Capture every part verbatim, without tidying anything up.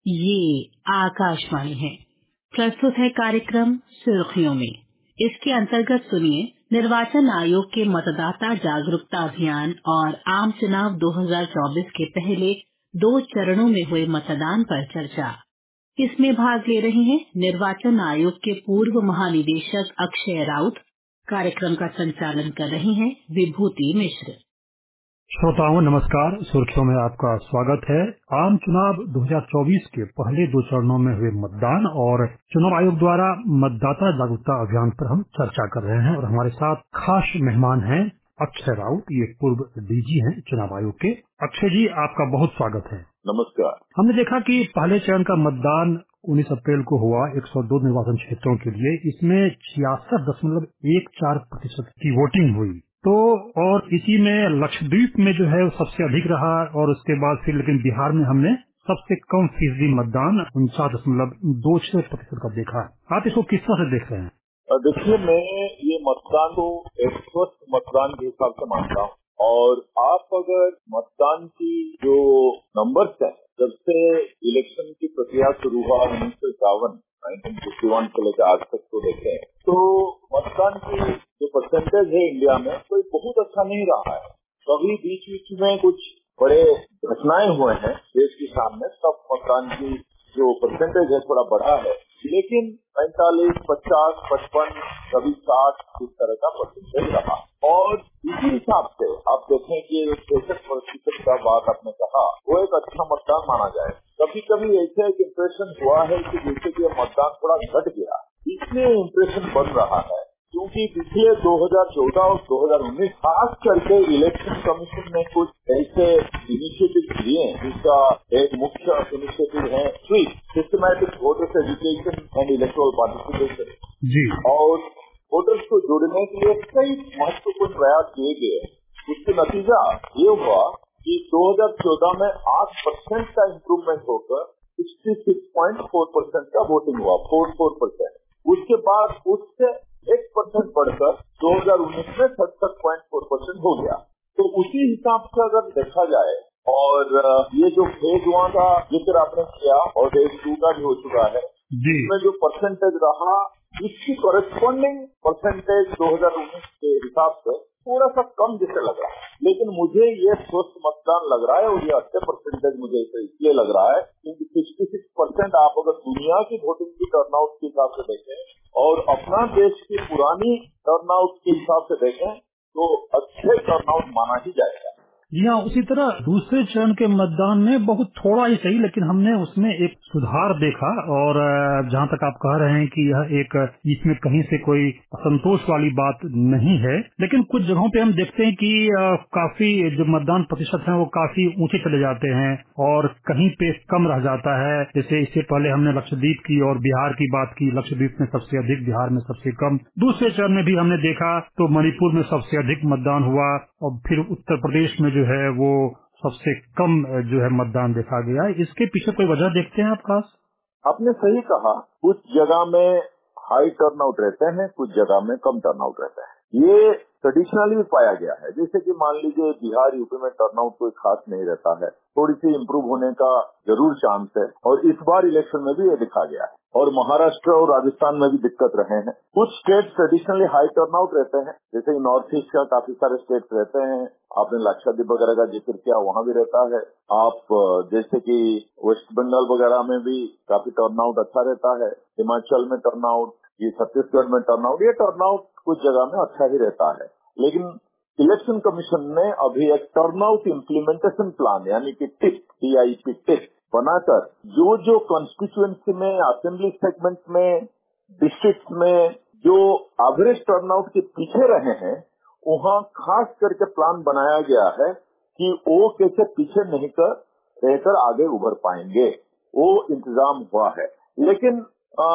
ये आकाशवाणी है। प्रस्तुत है कार्यक्रम सुर्खियों में। इसके अंतर्गत सुनिए निर्वाचन आयोग के मतदाता जागरूकता अभियान और आम चुनाव दो हज़ार चौबीस के पहले दो चरणों में हुए मतदान पर चर्चा। इसमें भाग ले रहे हैं निर्वाचन आयोग के पूर्व महानिदेशक अक्षय राउत। कार्यक्रम का संचालन कर रही हैं विभूति मिश्र। श्रोताओं नमस्कार। सुर्खियों में आपका स्वागत है। आम चुनाव दो हज़ार चौबीस के पहले दो चरणों में हुए मतदान और चुनाव आयोग द्वारा मतदाता जागरूकता अभियान पर हम चर्चा कर रहे हैं और हमारे साथ खास मेहमान हैं अक्षय राउत। ये पूर्व डीजी हैं चुनाव आयोग के। अक्षय जी, आपका बहुत स्वागत है। नमस्कार। हमने देखा कि पहले चरण का मतदान उन्नीस अप्रैल को हुआ एक सौ दो निर्वाचन क्षेत्रों के लिए। इसमें छियासठ दशमलव एक चार प्रतिशत की वोटिंग हुई। तो और इसी में लक्षद्वीप में जो है वो सबसे अधिक रहा और उसके बाद फिर लेकिन बिहार में हमने सबसे कम फीसदी मतदान उनचास दशमलव दो छह प्रतिशत का देखा। आप इसको किस तरह से देख रहे हैं? देखिए, मैं ये मतदान को एक स्वस्थ मतदान के हिसाब से मानता हूँ और आप अगर मतदान की जो नंबर्स है, जब से इलेक्शन की प्रक्रिया शुरू हुआ उन्नीस सौ इक्यावन नाइनटीन फिफ्टी वन से लेकर आज तक को देखें तो मतदान की जो परसेंटेज है इंडिया में कोई बहुत अच्छा नहीं रहा है। कभी बीच बीच में कुछ बड़े घटनाएं हुए हैं देश के सामने, तब मतदान की जो परसेंटेज है थोड़ा बढ़ा है, लेकिन पैंतालीस, पचास, पचपन, कभी साठ इस तरह का परसेंटेज रहा। और इसी हिसाब से आप देखें कि पैंसठ प्रतिशत का बात आपने कहा, वो एक अच्छा मतदान माना जाए। कभी कभी ऐसे एक इम्प्रेशन हुआ है कि जैसे कि मतदान थोड़ा घट गया, इसलिए इम्प्रेशन बन रहा है क्योंकि पिछले दो हज़ार चौदह और दो हज़ार उन्नीस खास करके इलेक्शन कमीशन ने कुछ ऐसे इनिशिएटिव लिए जिसका एक मुख्य इनिशिएटिव है SVEEP, systematic voters education and electoral participation जी, और वोटर्स को जोड़ने के लिए कई महत्वपूर्ण प्रयास किए गए। इसके नतीजा ये हुआ कि दो हज़ार चौदह में आठ परसेंट का इम्प्रूवमेंट होकर छियासठ पॉइंट चार परसेंट का वोटिंग हुआ, चौवालीस परसेंट। उसके बाद उससे एक परसेंट बढ़कर दो हज़ार उन्नीस में सड़सठ पॉइंट चार परसेंट हो गया। तो उसी हिसाब से अगर देखा जाए और ये जो फेज वन का जिक्र आपने किया और फेज टू का भी हो चुका है, इसमें जो परसेंटेज रहा इसकी कॉरेस्पॉन्डिंग परसेंटेज दो हज़ार उन्नीस के हिसाब से थोड़ा सा कम जैसे लग रहा है, लेकिन मुझे ये स्वस्थ मतदान लग रहा है और ये अच्छे परसेंटेज मुझे इसलिए लग रहा है क्योंकि छियासठ परसेंट आप अगर दुनिया की वोटिंग की टर्नआउट के हिसाब से देखें और अपना देश की पुरानी टर्नआउट के हिसाब से देखें तो अच्छे टर्नआउट माना ही जाएगा। जी हाँ, उसी तरह दूसरे चरण के मतदान में बहुत थोड़ा ही सही लेकिन हमने उसमें एक सुधार देखा और जहाँ तक आप कह रहे हैं कि यह एक इसमें कहीं से कोई असंतोष वाली बात नहीं है, लेकिन कुछ जगहों पे हम देखते हैं कि काफी जो मतदान प्रतिशत है वो काफी ऊंचे चले जाते हैं और कहीं पे कम रह जाता है। जैसे इससे पहले हमने लक्षद्वीप की और बिहार की बात की, लक्षद्वीप में सबसे अधिक, बिहार में सबसे कम। दूसरे चरण में भी हमने देखा तो मणिपुर में सबसे अधिक मतदान हुआ और फिर उत्तर प्रदेश में जो है वो सबसे कम जो है मतदान देखा गया। इसके पीछे कोई वजह देखते हैं आप खास? आपने सही कहा, कुछ जगह में हाई टर्नआउट रहते हैं, कुछ जगह में कम टर्नआउट रहता है। ये ट्रेडिशनली भी पाया गया है। जैसे कि मान लीजिए बिहार, यूपी में टर्नआउट कोई खास नहीं रहता है, थोड़ी सी इम्प्रूव होने का जरूर चांस है और इस बार इलेक्शन में भी ये दिखा गया है। और महाराष्ट्र और राजस्थान में भी दिक्कत रहे हैं। कुछ स्टेट ट्रेडिशनली हाई टर्नआउट रहते हैं, जैसे नॉर्थ ईस्ट का काफी सारे स्टेट रहते हैं। आपने लक्षद्वीप वगैरह का जिक्र किया, वहां भी रहता है। आप जैसे कि वेस्ट बंगाल वगैरह में भी काफी टर्नआउट अच्छा रहता है। हिमाचल में टर्नआउट, ये छत्तीसगढ़ में टर्नआउट, ये टर्नआउट कुछ जगह में अच्छा ही रहता है। लेकिन इलेक्शन कमीशन ने अभी एक टर्नआउट इम्प्लीमेंटेशन प्लान यानी कि TIP T I P TIP बनाकर जो जो कॉन्स्टिट्यूएंसी में, असेंबली सेगमेंट में, डिस्ट्रिक्ट में जो एवरेज टर्नआउट के पीछे रहे हैं, वहां खास करके प्लान बनाया गया है कि वो कैसे पीछे नहीं कर रहकर आगे उभर पाएंगे, वो इंतजाम हुआ है। लेकिन आ,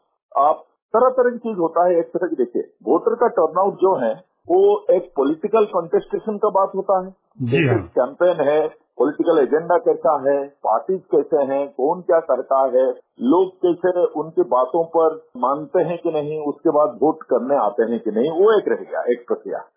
आप तरह तरह की चीज होता है। एक तरह की देखिए, वोटर का टर्नआउट जो है वो एक पॉलिटिकल कंटेस्टेशन का बात होता है। जैसे कैंपेन है, पॉलिटिकल एजेंडा कैसा है, पार्टीज कैसे हैं, कौन क्या करता है, लोग कैसे उनकी बातों पर मानते हैं कि नहीं, उसके बाद वोट करने आते हैं कि नहीं, वो एक रह गया, एक प्रक्रिया।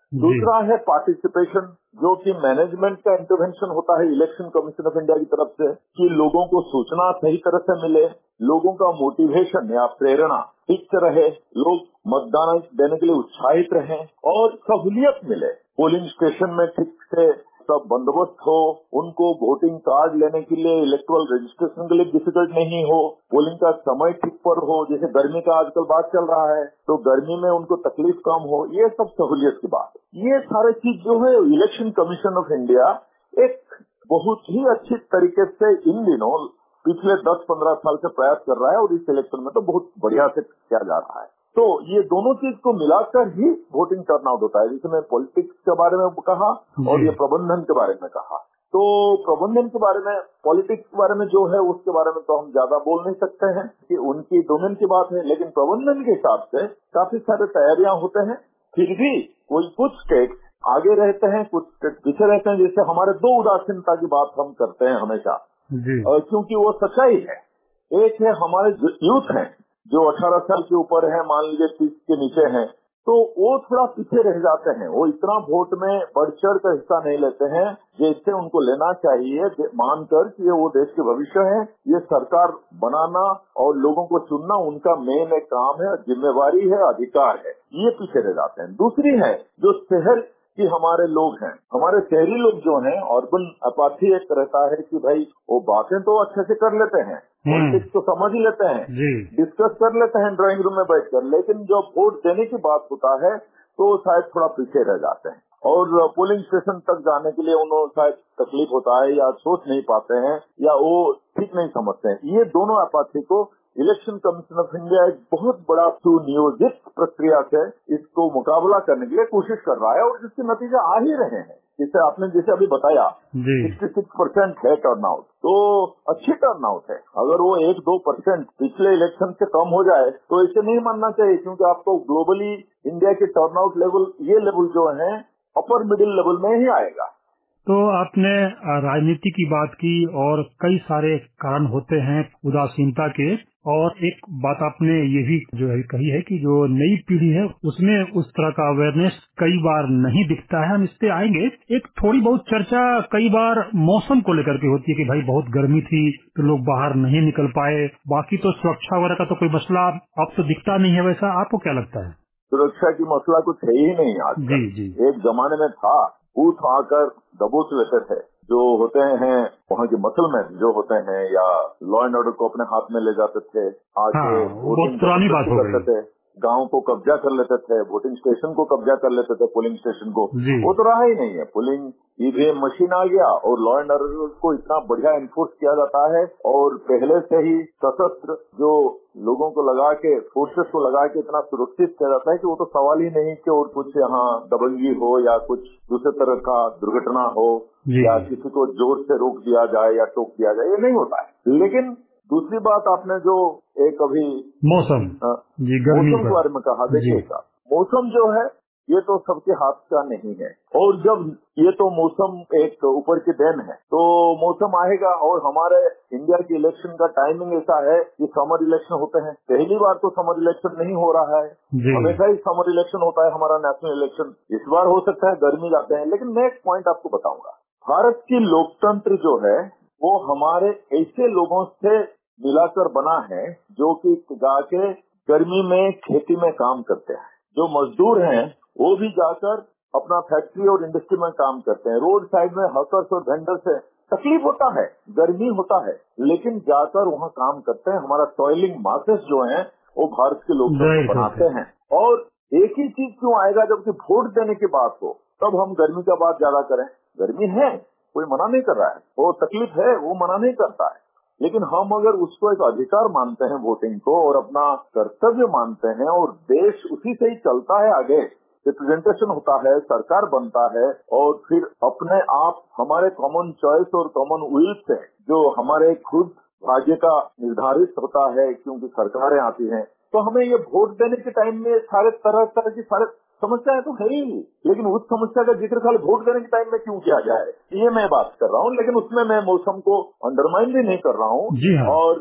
दूसरा है पार्टिसिपेशन, जो कि मैनेजमेंट का इंटरवेंशन होता है इलेक्शन कमीशन ऑफ इंडिया की तरफ से कि लोगों को सूचना सही तरह से मिले, लोगों का मोटिवेशन या प्रेरणा ठीक से रहे, लोग मतदान देने के लिए उत्साहित रहें और सहूलियत मिले, पोलिंग स्टेशन में ठीक से सब बंदोबस्त हो, उनको वोटिंग कार्ड लेने के लिए इलेक्टोरल रजिस्ट्रेशन के लिए डिफिकल्ट नहीं हो, पोलिंग का समय ठीक पर हो, जैसे गर्मी का आजकल बात चल रहा है तो गर्मी में उनको तकलीफ कम हो, ये सब सहूलियत की बात है। ये सारे चीज जो है इलेक्शन कमीशन ऑफ इंडिया एक बहुत ही अच्छी तरीके से इन दिनों पिछले दस पंद्रह साल से प्रयास कर रहा है और इस इलेक्शन में तो बहुत बढ़िया से किया जा रहा है। तो ये दोनों चीज को मिलाकर ही वोटिंग टर्नआउट होता है, जिसमें पॉलिटिक्स के बारे में कहा और ये प्रबंधन के बारे में कहा। तो प्रबंधन के बारे में, पॉलिटिक्स के बारे में जो है उसके बारे में तो हम ज्यादा बोल नहीं सकते हैं कि उनकी डोमेन की बात है, लेकिन प्रबंधन के हिसाब से काफी सारे तैयारियां होते हैं। फिर भी कोई कुछ स्टेट आगे रहते हैं, कुछ स्टेट पीछे रहते हैं। जैसे हमारे दो उदासीनता की बात हम करते हैं हमेशा, क्योंकि वो सच्चाई है। एक है हमारे यूथ हैं जो अठारह साल के ऊपर है, मान लीजिए तीस के नीचे हैं, तो वो थोड़ा पीछे रह जाते हैं। वो इतना वोट में बढ़ चढ़ कर हिस्सा नहीं लेते हैं जैसे उनको लेना चाहिए, मानकर कि ये वो देश के भविष्य है, ये सरकार बनाना और लोगों को चुनना उनका मेन एक काम है, जिम्मेवारी है, अधिकार है, ये पीछे रह जाते हैं। दूसरी है जो शहर कि हमारे लोग हैं, हमारे शहरी लोग जो हैं, अर्बन अपाथी एक रहता है कि भाई वो बातें तो अच्छे से कर लेते हैं, पॉलिटिक्स तो समझ ही लेते हैं, डिस्कस कर लेते हैं ड्राइंग रूम में बैठकर, लेकिन जब वोट देने की बात होता है तो शायद थोड़ा पीछे रह जाते हैं और पोलिंग स्टेशन तक जाने के लिए उन्हें शायद तकलीफ होता है या सोच नहीं पाते हैं या वो ठीक नहीं समझते हैं। ये दोनों अपाथी को इलेक्शन कमीशन ऑफ इंडिया एक बहुत बड़ा सुनियोजित प्रक्रिया से इसको मुकाबला करने के लिए कोशिश कर रहा है और जिसके नतीजे आ ही रहे हैं। जिसे आपने जैसे अभी बताया छियासठ परसेंट है टर्नआउट, तो अच्छी टर्नआउट है। अगर वो एक दो परसेंट पिछले इलेक्शन से कम हो जाए तो इसे नहीं मानना चाहिए, क्योंकि आपको ग्लोबली इंडिया के टर्नआउट लेवल, ये लेवल जो है अपर मिडिल लेवल में ही आएगा। तो आपने राजनीति की बात की और कई सारे कारण होते हैं उदासीनता के, और एक बात आपने ये भी जो है कही है कि जो नई पीढ़ी है उसमें उस तरह का अवेयरनेस कई बार नहीं दिखता है। हम इस पे आएंगे। एक थोड़ी बहुत चर्चा कई बार मौसम को लेकर के होती है कि भाई बहुत गर्मी थी तो लोग बाहर नहीं निकल पाए, बाकी तो सुरक्षा वगैरह का तो कोई मसला अब तो दिखता नहीं है। वैसा आपको क्या लगता है? सुरक्षा की मसला कुछ है ही नहीं आज। जी जी एक जमाने में था, बूथ आकर दबोच लेते थे, जो होते हैं वहाँ के मसलमैन जो होते हैं, या लॉ एंड ऑर्डर को अपने हाथ में ले जाते थे, आके हाँ, बहुत पुरानी बात हो गई। थे, गांव को कब्जा कर लेते थे, वोटिंग स्टेशन को कब्जा कर लेते थे, पोलिंग स्टेशन को। वो तो रहा ही नहीं है। पोलिंग ईवीएम मशीन आ गया और लॉ एंड ऑर्डर को इतना बढ़िया एनफोर्स किया जाता है और पहले से ही सशस्त्र जो लोगों को लगा के, फोर्सेस को लगा के इतना सुरक्षित किया जाता है कि वो तो सवाल ही नहीं कि और कुछ यहाँ दबंगी हो या कुछ दूसरे तरह का दुर्घटना हो या किसी को जोर से रोक दिया जाए या टोक दिया जाए, ये नहीं होता है। लेकिन दूसरी बात आपने जो एक अभी मौसम जी मौसम के बारे में कहा, देखिएगा मौसम जो है ये तो सबके हाथ का नहीं है, और जब ये तो मौसम एक ऊपर की देन है, तो मौसम आएगा। और हमारे इंडिया के इलेक्शन का टाइमिंग ऐसा है कि समर इलेक्शन होते हैं। पहली बार तो समर इलेक्शन नहीं हो रहा है, हमेशा ही समर इलेक्शन होता है हमारा नेशनल इलेक्शन। इस बार हो सकता है गर्मी जाते हैं। लेकिन मैं एक पॉइंट आपको बताऊंगा, भारत की लोकतंत्र जो है वो हमारे ऐसे लोगों से मिलाकर बना है जो कि जाके गर्मी में खेती में काम करते हैं। जो मजदूर हैं वो भी जाकर अपना फैक्ट्री और इंडस्ट्री में काम करते हैं। रोड साइड में हकर्स और वेंडर से तकलीफ होता है, गर्मी होता है, लेकिन जाकर वहाँ काम करते हैं। हमारा टॉयलिंग मासेस जो हैं वो भारत के लोग बनाते हैं। और एक ही चीज क्यों आएगा, जबकि वोट देने की बात हो तब हम गर्मी का बात ज्यादा करें। गर्मी है, कोई मना नहीं कर रहा है, वो तकलीफ है, वो मना नहीं करता है, लेकिन हम अगर उसको एक अधिकार मानते हैं वोटिंग को और अपना कर्तव्य मानते हैं और देश उसी से ही चलता है आगे, रिप्रेजेंटेशन होता है, सरकार बनता है, और फिर अपने आप हमारे कॉमन चॉइस और कॉमन विल से जो हमारे खुद भाग्य का निर्धारित होता है, क्योंकि सरकारें आती हैं, तो हमें ये वोट देने के टाइम में सारे तरह तरह की सारे समस्याएं तो है ही, लेकिन उस समस्या का जिक्र खाली वोट देने के टाइम में क्यों किया जाए, ये मैं बात कर रहा हूँ। लेकिन उसमें मैं मौसम को अंडरमाइन भी नहीं कर रहा हूँ। हाँ। और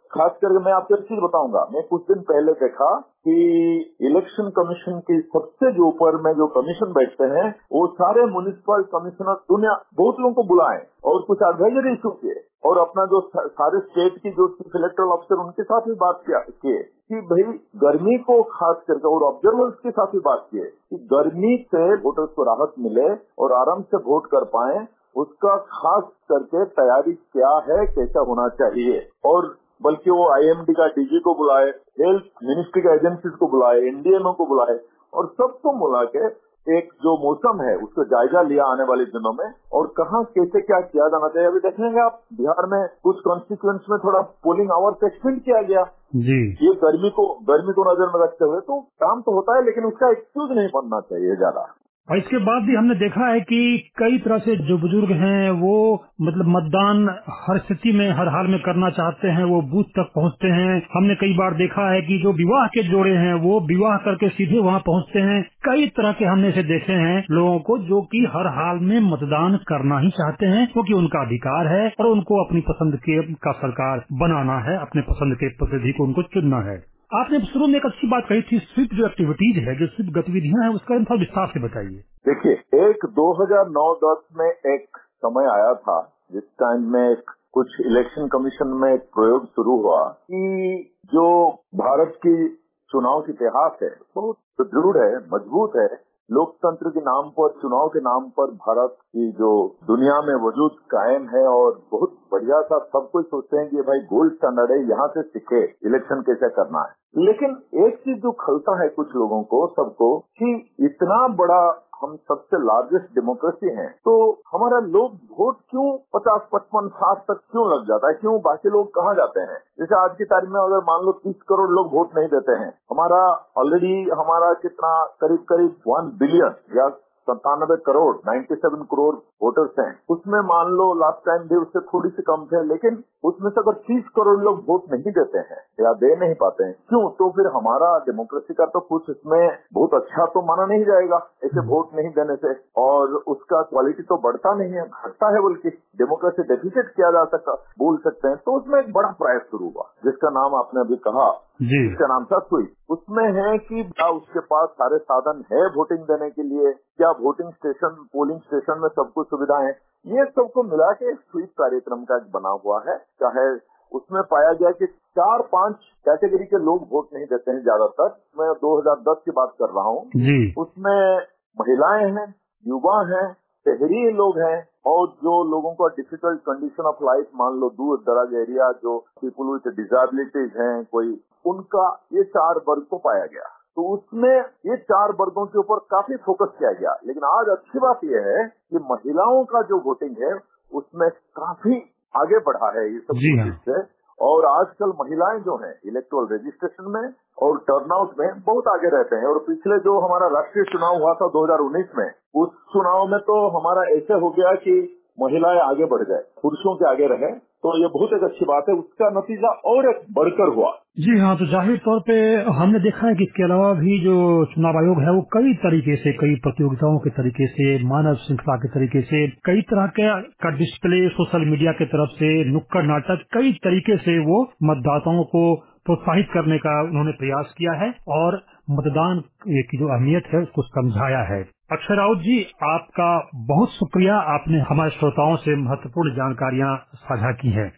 खास करके मैं आपको एक चीज बताऊंगा, मैं कुछ दिन पहले देखा कि इलेक्शन कमीशन की सबसे जो ऊपर में जो कमीशन बैठते हैं वो सारे म्युनिसिपल कमिश्नर दुनिया बहुत लोगों को बुलाए और कुछ एडवाइजरी इशू किए और अपना जो सारे स्टेट की जो चीफ इलेक्टोरल ऑफिसर उनके साथ भी बात किया किए कि भाई गर्मी को खास करके और ऑब्जर्वर्स के साथ भी बात किए कि गर्मी से वोटर्स को राहत मिले और आराम से वोट कर पाए, उसका खास करके तैयारी क्या है, कैसा होना चाहिए। और बल्कि वो आईएमडी का डीजी को बुलाए, हेल्थ मिनिस्ट्री का एजेंसीज को बुलाए, एनडीएमओ को बुलाए और सबको बुला के एक जो मौसम है उसका जायजा लिया आने वाले दिनों में और कहाँ कैसे क्या किया जाना चाहिए। अभी देखेंगे आप बिहार में कुछ कॉन्स्टिट्यूएंट्स में थोड़ा पोलिंग आवर्स एक्सटेंड किया गया जी। ये गर्मी को गर्मी को नजर में रखते हुए, तो काम तो होता है लेकिन उसका एक्सक्यूज नहीं बनना चाहिए ज्यादा। और इसके बाद भी हमने देखा है कि कई तरह से जो बुजुर्ग हैं वो मतलब मतदान हर स्थिति में हर हाल में करना चाहते हैं, वो बूथ तक पहुंचते हैं। हमने कई बार देखा है कि जो विवाह के जोड़े हैं वो विवाह करके सीधे वहां पहुंचते हैं। कई तरह के हमने इसे देखे हैं लोगों को जो कि हर हाल में मतदान करना ही चाहते हैं क्योंकि उनका अधिकार है और उनको अपनी पसंद के का सरकार बनाना है, अपने पसंद के प्रतिनिधि को उनको चुनना है। आपने शुरू में एक अच्छी बात कही थी, स्वीप जो एक्टिविटीज है, जो स्वीप गतिविधियां हैं, उसका थोड़ा विस्तार से बताइए। देखिए, एक दो हज़ार नौ दस में एक समय आया था जिस टाइम में कुछ इलेक्शन कमीशन में एक प्रयोग शुरू हुआ कि जो भारत की चुनाव की इतिहास है बहुत सुदृढ़ है, मजबूत है। लोकतंत्र के नाम पर, चुनाव के नाम पर भारत की जो दुनिया में वजूद कायम है और बहुत बढ़िया सा, सब कुछ सोचते हैं कि भाई गोल्ड स्टैंडर्ड है, यहाँ से सीखे इलेक्शन कैसे करना है। लेकिन एक चीज जो खलता है कुछ लोगों को, सबको, कि इतना बड़ा हम सबसे लार्जेस्ट डेमोक्रेसी हैं, तो हमारा लोग वोट क्यों पचास पचपन साठ तक क्यों लग जाता है, क्यों बाकी लोग कहाँ जाते हैं। जैसे आज की तारीख में अगर मान लो तीस करोड़ लोग वोट नहीं देते हैं, हमारा ऑलरेडी हमारा कितना करीब करीब वन बिलियन या सत्तानबे करोड़ सत्तानवे करोड़ वोटर्स हैं, उसमें मान लो लास्ट टाइम भी उससे थोड़ी सी कम थे, लेकिन उसमें से अगर तीस करोड़ लोग वोट नहीं देते हैं या दे नहीं पाते हैं, क्यों? तो फिर हमारा डेमोक्रेसी का तो कुछ इसमें बहुत अच्छा तो माना नहीं जाएगा ऐसे वोट नहीं देने से, और उसका क्वालिटी तो बढ़ता नहीं है, घटता है, बल्कि डेमोक्रेसी डेफिसिट किया जा सकता बोल सकते हैं। तो उसमें एक बड़ा प्रयास शुरू हुआ जिसका नाम आपने अभी कहा, जिसका नाम था स्वीप। उसमें है कि क्या उसके पास सारे साधन है वोटिंग देने के लिए, क्या वोटिंग स्टेशन, पोलिंग स्टेशन में सब कुछ सुविधा है, ये सबको मिला के स्वीप कार्यक्रम का बना हुआ है। चाहे उसमें पाया गया कि चार पांच कैटेगरी के लोग वोट नहीं देते हैं ज्यादातर, मैं दो हज़ार दस की बात कर रहा हूँ। उसमें महिलाएं हैं, युवा हैं, शहरी लोग हैं और जो लोगों को डिफिकल्ट कंडीशन ऑफ लाइफ, मान लो दूर दराज एरिया, जो पीपल विथ डिसेबिलिटीज हैं कोई, उनका ये चार वर्ग को पाया गया। तो उसमें ये चार वर्गों के ऊपर काफी फोकस किया गया। लेकिन आज अच्छी बात यह है कि महिलाओं का जो वोटिंग है उसमें काफी आगे बढ़ा है ये सब चीज से, और आजकल महिलाएं जो हैं इलेक्टोरल रजिस्ट्रेशन में और टर्नआउट में बहुत आगे रहते हैं। और पिछले जो हमारा राष्ट्रीय चुनाव हुआ था दो हज़ार उन्नीस में, उस चुनाव में तो हमारा ऐसे हो गया कि महिलाएं आगे बढ़ गए, पुरुषों के आगे रहे, तो ये बहुत एक अच्छी बात है। उसका नतीजा और एक बढ़कर हुआ। जी हाँ, तो जाहिर तौर पे हमने देखा है कि इसके अलावा भी जो चुनाव आयोग है वो कई तरीके से, कई प्रतियोगिताओं के तरीके से, मानव श्रृंखला के तरीके से, कई तरह के का डिस्प्ले सोशल मीडिया की तरफ से, नुक्कड़ नाटक, कई तरीके से वो मतदाताओं को प्रोत्साहित करने का उन्होंने प्रयास किया है और मतदान की जो अहमियत है उसको समझाया है। अक्षय राउत जी, आपका बहुत शुक्रिया, आपने हमारे श्रोताओं से महत्वपूर्ण जानकारियां साझा की हैं।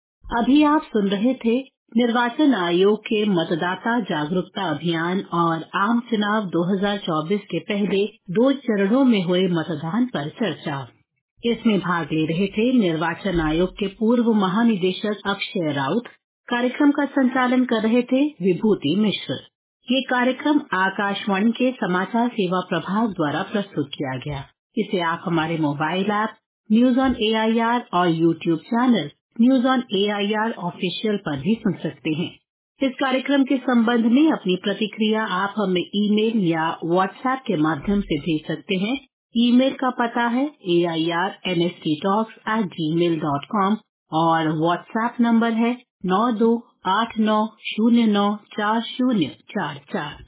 अभी आप सुन रहे थे निर्वाचन आयोग के मतदाता जागरूकता अभियान और आम चुनाव दो हज़ार चौबीस के पहले दो चरणों में हुए मतदान पर चर्चा। इसमें भाग ले रहे थे निर्वाचन आयोग के पूर्व महानिदेशक अक्षय राउत। कार्यक्रम का संचालन कर रहे थे विभूति मिश्र। ये कार्यक्रम आकाशवाणी के समाचार सेवा प्रभाग द्वारा प्रस्तुत किया गया। इसे आप हमारे mobile app news on A I R और YouTube channel news on A I R official पर भी सुन सकते हैं। इस कार्यक्रम के संबंध में अपनी प्रतिक्रिया आप हमें ईमेल या व्हाट्सएप के माध्यम से भेज सकते हैं। ईमेल का पता है A I R N S T talks at Gmail dot com और व्हाट्सएप नंबर है नौ दो आठ नौ शून्य नौ चार शून्य चार चार।